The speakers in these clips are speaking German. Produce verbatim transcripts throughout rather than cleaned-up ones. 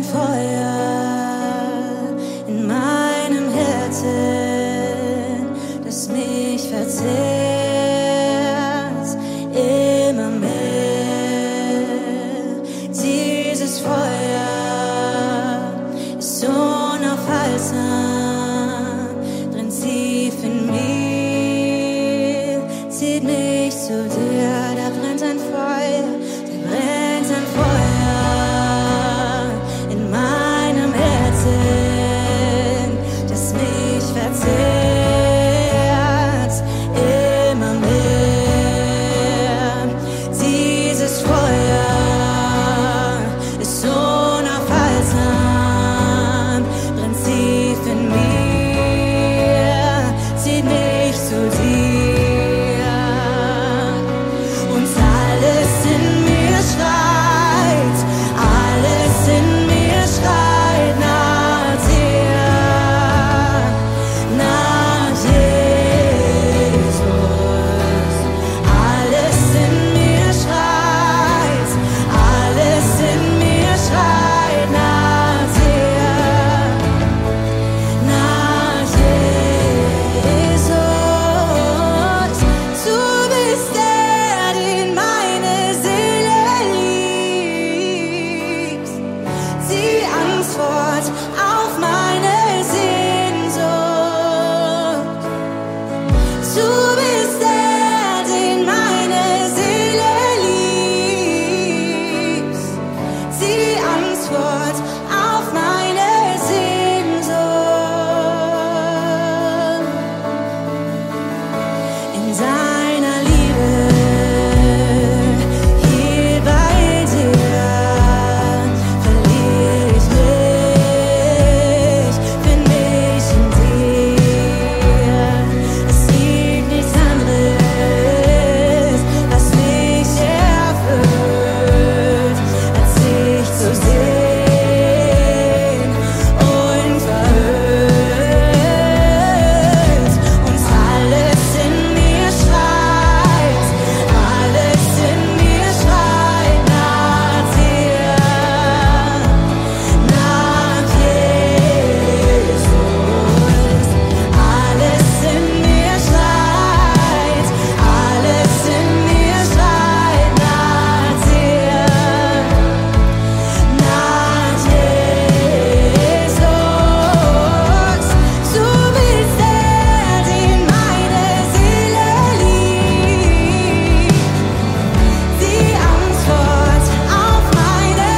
Feuer in meinem Herzen, das mich verzehrt immer mehr. Dieses Feuer ist unaufhaltsam, brennt tief in mir, zieht mich zu dir. Da brennt ein Feuer, da brennt ein Feuer in meinem Herzen, das mich verzehrt immer mehr. Dieses Feuer ist unaufhaltsam, brennt tief in mir, zieht mich zu dir. Und alles in mir schreit, alles in mir schreit nach dir, nach Jesus. Alles in mir schreit, alles in mir schreit nach dir, nach Jesus. Du bist der, den meine Seele liebt, die Antwort auf meine Sehnsucht. Du bist der, den meine Seele liebt, die Antwort auf meine Sehnsucht. In deiner Liebe, hier bei dir, verliere ich mich, find mich in dir. Es gibt nichts anderes, was mich erfüllt, als dich zu sehen und verhüllt. Und alles in mir schreit, alles in mir schreit nach dir, nach Jesus. Alles in mir schreit, alles in mir schreit nach dir, nach Jesus. Du bist der, den meine Seele liebt, die Antwort auf meine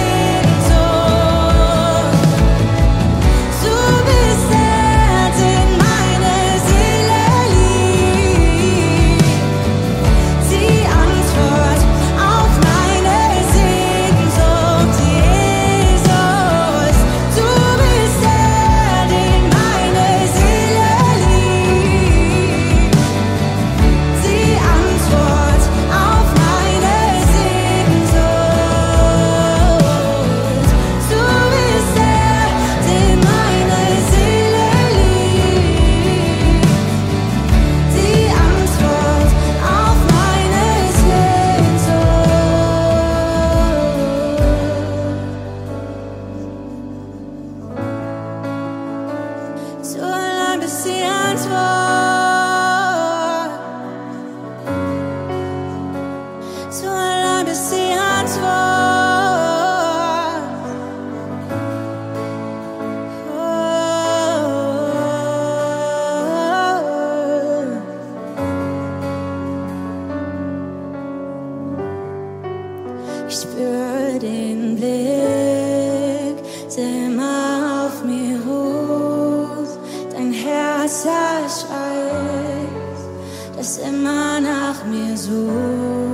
Sehnsucht. Du bist der, den meine Seele liebt, die Antwort auf meine Sehnsucht, Jesus. Du bist der, den meine Seele liebt, die Antwort auf meine Sehnsucht. Du bist der, den meine Seele liebt, die Antwort auf meine Sehnsucht. So lang bis die Antwort, so lang bis die Antwort. Ich spür den Blick, der immer auf mir ruht, dein Herz, das schreit, das immer nach mir sucht.